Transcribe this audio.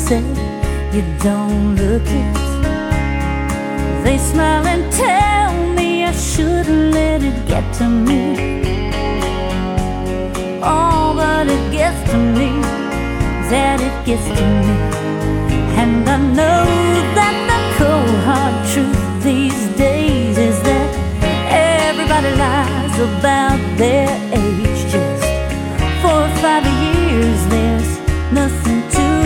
say you don't look it. They smile and tell me I shouldn't let it get to me. Oh, but it gets to me, that it gets to me. And I know that the cold hard truth these days is that everybody lies about their